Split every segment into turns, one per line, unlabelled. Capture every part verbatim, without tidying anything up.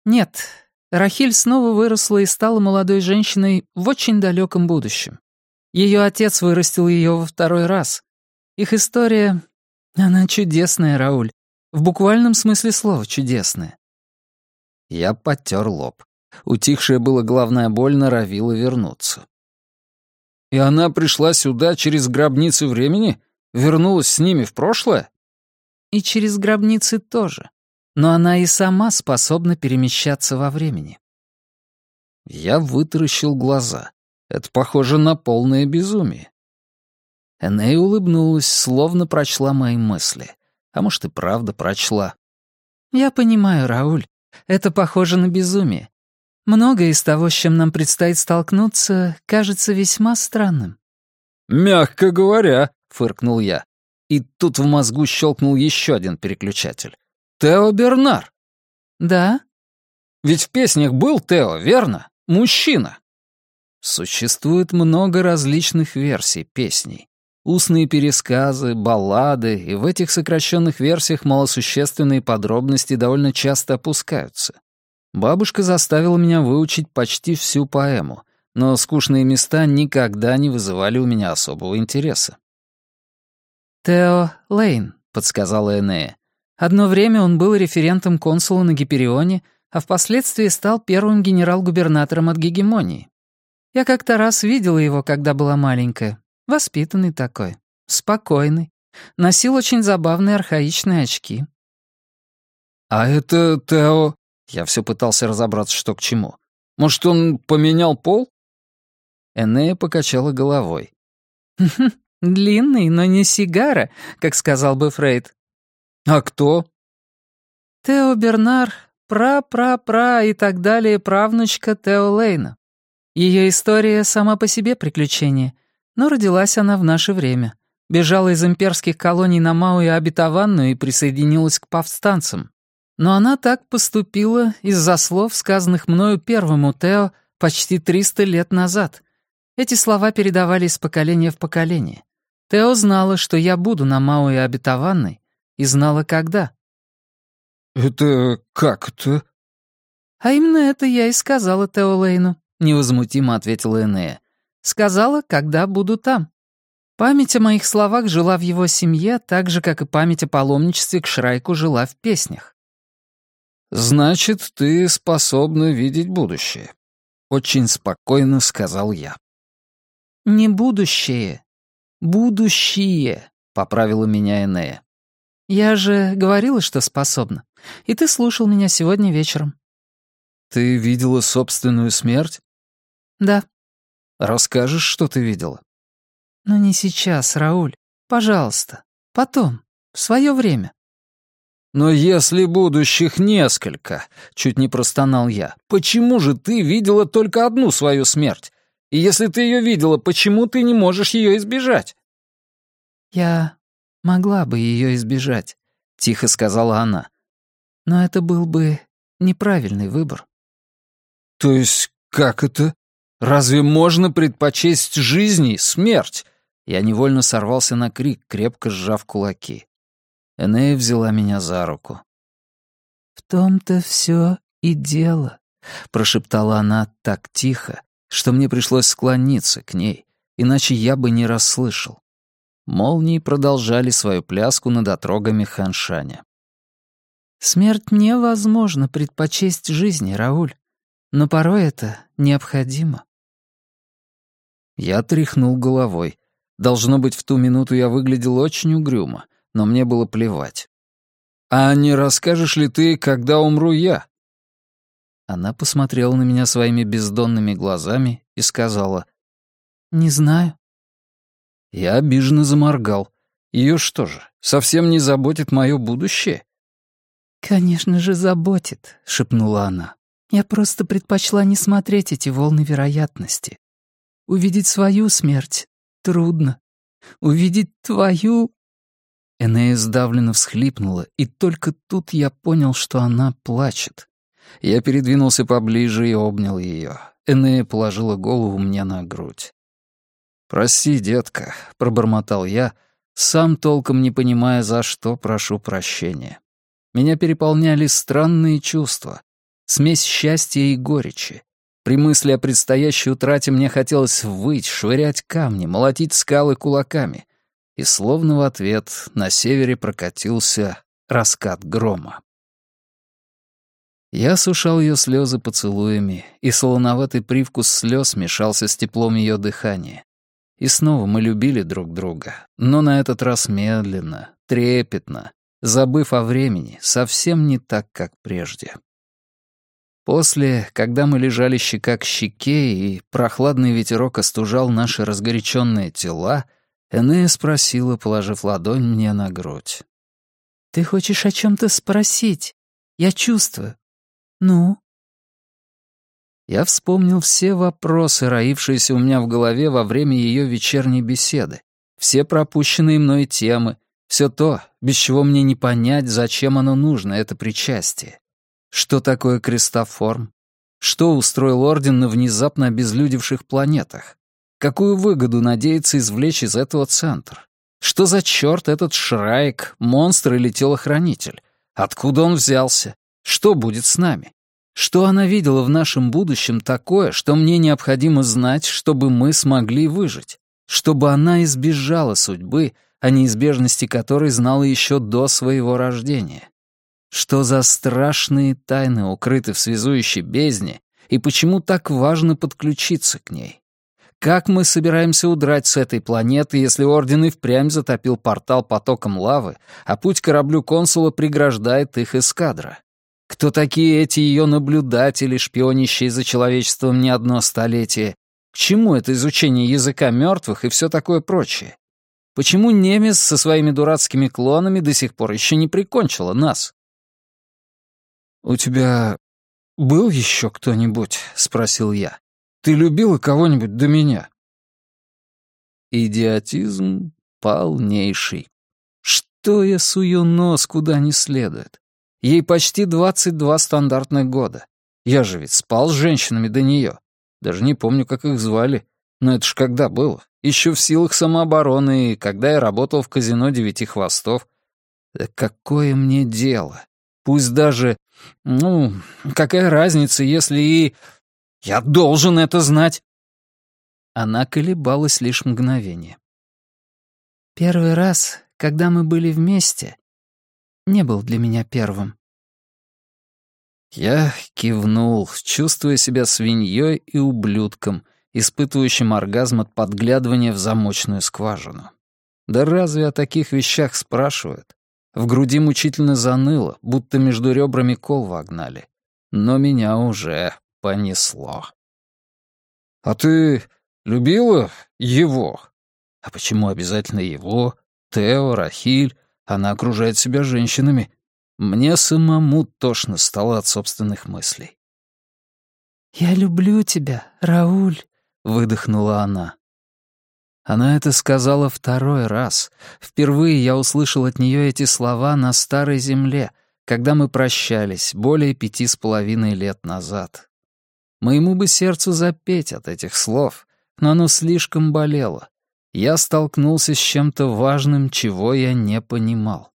Нет, Рахиль снова выросла и стала молодой женщиной в очень далеком будущем. Ее отец вырастил ее во второй раз. Их история... Она чудесная, Рауль. В буквальном смысле слова чудесная. Я потер лоб. Утихшая была головная боль норовила вернуться. «И она пришла сюда через гробницы времени? Вернулась с ними в прошлое?» «И через гробницы тоже. Но она и сама способна перемещаться во времени». Я вытаращил глаза. Это похоже на полное безумие. Эней улыбнулась, словно прочла мои мысли. А может, и правда прочла. «Я понимаю, Рауль. Это похоже на безумие. Многое из того, с чем нам предстоит столкнуться, кажется весьма странным».
«Мягко говоря», — фыркнул я. И тут в мозгу щелкнул еще один переключатель. «Тео Бернар».
«Да?»
«Ведь в песнях был Тео, верно? Мужчина». Существует много различных версий песней. Устные пересказы, баллады, и в этих сокращенных версиях малосущественные подробности довольно часто опускаются. Бабушка заставила меня выучить почти всю поэму, но скучные места никогда не вызывали у меня особого интереса.
«Тео Лейн», — подсказала Энея. «Одно время он был референтом консула на Гиперионе, а впоследствии стал первым генерал-губернатором от Гегемонии. Я как-то раз видела его, когда была маленькая. Воспитанный такой, спокойный. Носил очень забавные архаичные очки».
«А это Тео...» Я все пытался разобраться, что к чему. «Может, он поменял пол?»
Энея покачала головой. «Длинный, но не сигара, как сказал бы Фрейд».
«А кто?»
«Тео Бернар, пра-пра-пра и так далее правнучка Тео Лейна. Ее история сама по себе приключение, но родилась она в наше время. Бежала из имперских колоний на Мауи обетованную и присоединилась к повстанцам. Но она так поступила из-за слов, сказанных мною первому Тео почти триста лет назад. Эти слова передавались из поколения в поколение. Тео знала, что я буду на Мауи обетованной, и знала, когда».
«Это как это?»
«А именно это я и сказала Тео Лейну», — невозмутимо ответила Энея. «Сказала, когда буду там. Память о моих словах жила в его семье, так же, как и память о паломничестве к Шрайку жила в песнях».
«Значит, ты способна видеть будущее», — очень спокойно сказал я.
«Не будущее. Будущее», — поправила меня Энея. «Я же говорила, что способна. И ты слушал меня сегодня вечером».
«Ты видела собственную смерть?»
«Да».
«Расскажешь, что ты видела?»
«Но не сейчас, Рауль. Пожалуйста. Потом. В свое время».
«Но если будущих несколько», — чуть не простонал я, «почему же ты видела только одну свою смерть? И если ты ее видела, почему ты не можешь ее избежать?»
«Я могла бы ее избежать», — тихо сказала она. «Но это был бы неправильный выбор».
«То есть как это? Разве можно предпочесть жизни смерть?» Я невольно сорвался на крик, крепко сжав кулаки. Энея взяла меня за руку.
«В том-то все и дело», — прошептала она так тихо, что мне пришлось склониться к ней, иначе я бы не расслышал. Молнии продолжали свою пляску над отрогами Ханшаня. «Смерть невозможно предпочесть жизни, Рауль, но порой это необходимо».
Я тряхнул головой. Должно быть, в ту минуту я выглядел очень угрюмо, но мне было плевать. «А не расскажешь ли ты, когда умру я?» Она посмотрела на меня своими бездонными глазами и сказала:
«Не знаю».
Я обиженно заморгал. Ее что же, совсем не заботит мое будущее?
«Конечно же, заботит», — шепнула она. «Я просто предпочла не смотреть эти волны вероятности. Увидеть свою смерть трудно. Увидеть твою...»
Энея сдавленно всхлипнула, и только тут я понял, что она плачет. Я передвинулся поближе и обнял ее. Энея положила голову мне на грудь. «Прости, детка», — пробормотал я, сам толком не понимая, за что прошу прощения. Меня переполняли странные чувства. смесь счастья и горечи. При мысли о предстоящей утрате мне хотелось выть, швырять камни, молотить скалы кулаками. И словно в ответ на севере прокатился раскат грома. Я сушал ее слезы поцелуями, и солоноватый привкус слез мешался с теплом ее дыхания. И снова мы любили друг друга, но на этот раз медленно, трепетно, забыв о времени, совсем не так, как прежде. После, когда мы лежали щека к щеке, и прохладный ветерок остужал наши разгоряченные тела, Энея спросила, положив ладонь мне на грудь.
«Ты хочешь о чем-то спросить? Я чувствую. Ну?»
Я вспомнил все вопросы, роившиеся у меня в голове во время ее вечерней беседы, все пропущенные мной темы, все то, без чего мне не понять, зачем оно нужно, это причастие. Что такое крестоформ? Что устроил Орден на внезапно обезлюдевших планетах? Какую выгоду надеется извлечь из этого центр? Что за черт этот Шрайк, монстр или телохранитель? Откуда он взялся? Что будет с нами? Что она видела в нашем будущем такое, что мне необходимо знать, чтобы мы смогли выжить? Чтобы она избежала судьбы, о неизбежности которой знала еще до своего рождения? Что за страшные тайны укрыты в связующей бездне, и почему так важно подключиться к ней? Как мы собираемся удрать с этой планеты, если Орден и впрямь затопил портал потоком лавы, а путь кораблю консула преграждает их эскадра? Кто такие эти ее наблюдатели, шпионящие за человечеством не одно столетие? К чему это изучение языка мертвых и все такое прочее? Почему Немес со своими дурацкими клонами до сих пор еще не прикончила нас? «У тебя был еще кто-нибудь?» — спросил я. «Ты любила кого-нибудь до меня?» Идиотизм полнейший. Что я сую нос куда не следует? Ей почти двадцать два стандартных года. Я же ведь спал с женщинами до нее. Даже не помню, как их звали. Но это ж когда было? Еще в силах самообороны, и когда я работал в казино «Девяти хвостов». Да какое мне дело? Пусть даже... Ну, какая разница, если и... Я должен это знать. Она колебалась лишь мгновение.
«Первый раз, когда мы были вместе, не был для меня первым».
Я кивнул, чувствуя себя свиньей и ублюдком, испытывающим оргазм от подглядывания в замочную скважину. Да разве о таких вещах спрашивают? В груди мучительно заныло, будто между ребрами кол вогнали. Но меня уже понесло. «А ты любила его?» «А почему обязательно его? Тео, Рахиль, она окружает себя женщинами». Мне самому тошно стало от собственных мыслей.
«Я люблю тебя, Рауль», — выдохнула она.
Она это сказала второй раз. Впервые я услышал от нее эти слова на Старой Земле, когда мы прощались более пяти с половиной лет назад. Моему бы сердцу запеть от этих слов, но оно слишком болело. Я столкнулся с чем-то важным, чего я не понимал.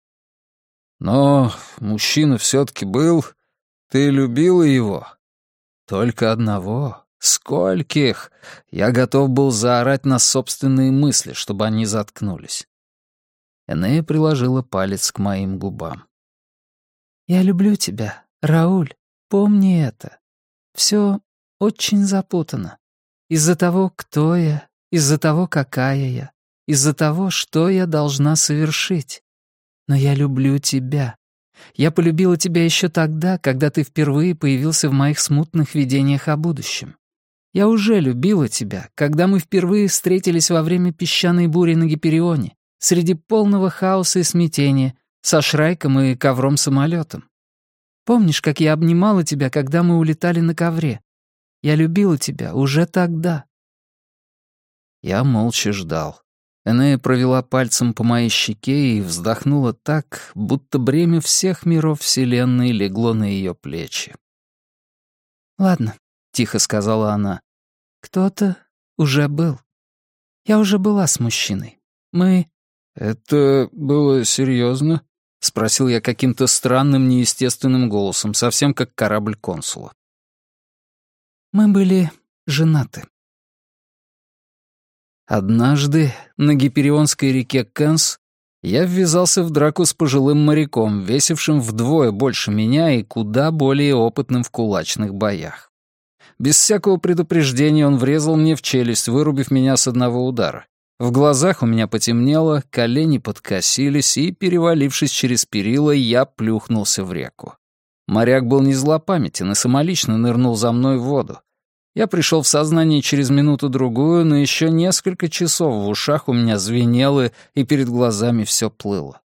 «Но мужчина все-таки был. Ты любила его?» «Только одного. Скольких?» Я готов был заорать на собственные мысли, чтобы они заткнулись. Энея приложила палец к моим губам.
«Я люблю тебя, Рауль. Помни это. Все очень запутано. Из-за того, кто я, из-за того, какая я, из-за того, что я должна совершить. Но я люблю тебя. Я полюбила тебя еще тогда, когда ты впервые появился в моих смутных видениях о будущем. Я уже любила тебя, когда мы впервые встретились во время песчаной бури на Гиперионе, среди полного хаоса и смятения, со Шрайком и ковром-самолетом. Помнишь, как я обнимала тебя, когда мы улетали на ковре? Я любила тебя уже тогда».
Я молча ждал. Энея провела пальцем по моей щеке и вздохнула так, будто бремя всех миров Вселенной легло на ее плечи.
«Ладно», — тихо сказала она, — «кто-то уже был. Я уже была с мужчиной. Мы...»
«Это было серьезно?» — спросил я каким-то странным, неестественным голосом, совсем как корабль консула.
«Мы были женаты».
Однажды на Гиперионской реке Кэнс я ввязался в драку с пожилым моряком, весившим вдвое больше меня и куда более опытным в кулачных боях. Без всякого предупреждения он врезал мне в челюсть, вырубив меня с одного удара. В глазах у меня потемнело, колени подкосились, и, перевалившись через перила, я плюхнулся в реку. Моряк был не злопамятен и самолично нырнул за мной в воду. Я пришел в сознание через минуту-другую, но еще несколько часов в ушах у меня звенело, и перед глазами все плыло.